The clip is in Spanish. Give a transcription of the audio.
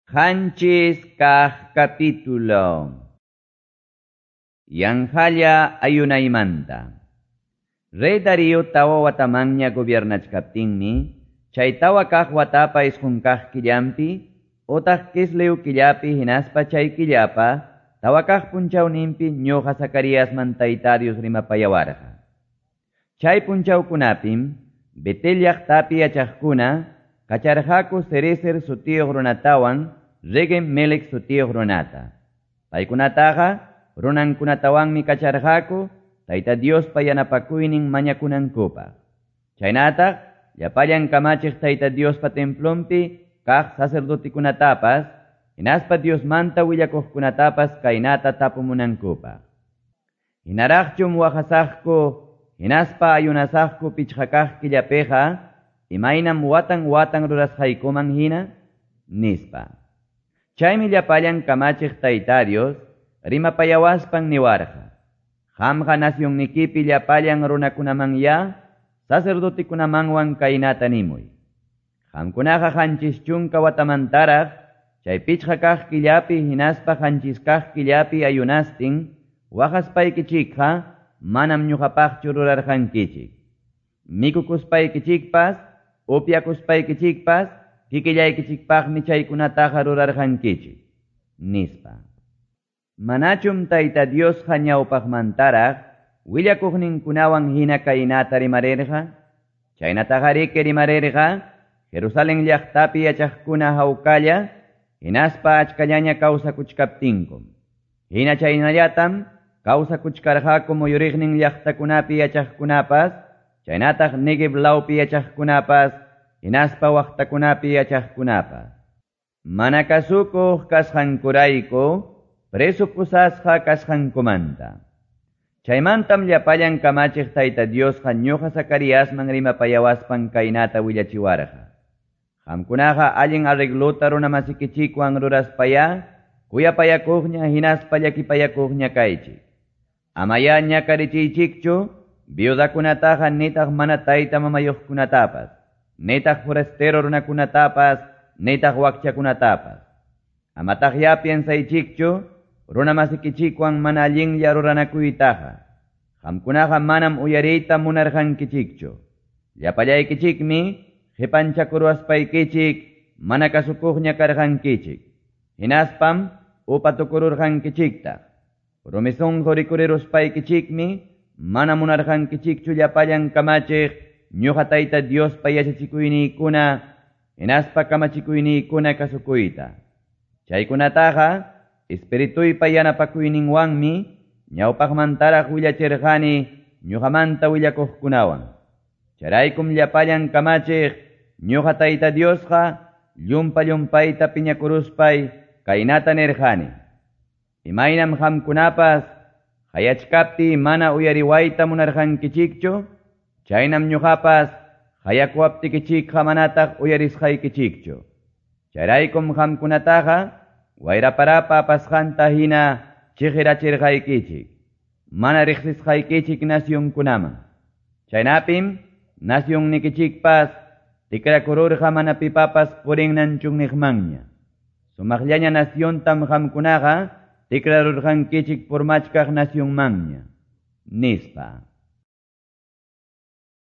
Hanchis kah capítulo. Yanjalla ayunaymanta. Rey Darío tawa watamanya gobiernachkaptinmi, chay tawa kah watapa isqunkah killampi, otah kisleu killapi hinaspa chay killapa, tawa kah punchawnimpi ñuqa Zacarías mantaitarios rimapayawarqa. Chay punchawkunapim, Betel llaqtapi yachaqkuna, kacharqaku Cerecer sutiyuq runatawan, Regem Melech sutiyuq runata. Paykunataqa, runankunatawanmi kacharqaku, Tayta Diospa yanapakuynin mañakunankupaq. Chaynataq, llapallan kamachiq Tayta Diospa templompi, kaq sacerdotikunatapas, hinaspa Diosmanta willakuqkunatapas kaynata tapumunankupaq. Hinaraqchum waqasaqku, hinaspa ayunasaqku pichqakaq killapiqa, imaynam watan rurasqaykuman hina, nispa. Chaymi llapallan kamachiq Tayta Dios, rimapayawaspan niwarqa. Qamqa nasyonnikipi llapallan runakunamanya, sacerdotikunamanwan kaynata nimuy. Qamkunaqa qanchis chunka watamantaraq, chay pichqa kaq killapi hinaspa qanchis kaq killapi ayunastin, waqaspaykichikqa manam ñuqapaqchu rurarqankichik. Mikukuspaykichikpas, upyakuspaykichikpas, kikillaykichikpaqmi chaykunataqa rurarqankichik, nispa. Manachum Tayta Diosqa ñawpaqmantaraq, willakuqninkunawan hina kaynata rimarirqa, chaynataqa riki rimarirqa, Jerusalén llaqtapi yachaqkuna hawkalla, hinaspa achkallaña kawsakuchkaptinkum. Hina chaynallatam, kawsakuchkarqaku muyuriqnin llaqtakunapi yachaqkunapas, chaynataq Negev lawpi yachaqkunapas, hinaspa waqtakunapi yachaqkunapas. Mana kasukuq kasqankurayku, preso pusasqa kasqankumanta. Chaymantam llapallan kamachiq Tayta Diosqa ñuqa Zacaríasman rimapayawaspan kaynata willachiwarqa. Qamkunaqa allin arregluta runamasikichikwan ruraspaya, kuyapayakuqña hinaspa llakipayakuqña kaychik. Amaya ñakarichiychikchu, viudakunataqa nitaq mana tayta mamayuqkunatapas, nitaq forastero runakunatapas, nitaq wakchakunatapas. Amataq ya piensaychikchu, runamasikichikwan mana allinlla ruranakuytaqa. Qamkunaqa manam uyariyta munarqankichikchu. Llapallaykichikmi, qipanchakurwaspaykichik, mana kasukuqña karqankichik. Hinaspam, upatukururqankichiktaq. Rumisunqu rikuriruspaykichinmi, mana munarqankichikchu llapallan kamachiq, ñuqa Tayta Diospa yachachikuyniykuna, hinaspa kamachikuyniykuna kasukuyta. Chaykunataqa, Espirituypa yanapakuyninwanmi, ñawpaqmantaraq willachirqani, ñuqamanta willakuqkunawan. Charaykum llapallan kamachiq, ñuqa Tayta Diosqa, llumpayta piñakuruspay, kaynata nirqani. Imaynam qamkunapas, hayachkapti mana uyariwayta munarqankichikchu, chaynam ñuqapas, hayakuaptikichikqa manataq uyarisqaykichikchu. Charaykum qamkunataqa, wayraparapa apasqanta hina chiqirachirqaykichik. Mana riqsisqaykichik nasyunkunaman. Chaynapim, nasyunnikichikpas, tikrakururqa mana pipapas purinnanchukniqmanña. Sumaqllaña nasyuntam qamkunaqa, tikrarurqankichik purmachkaq nasyunmanña, nispa.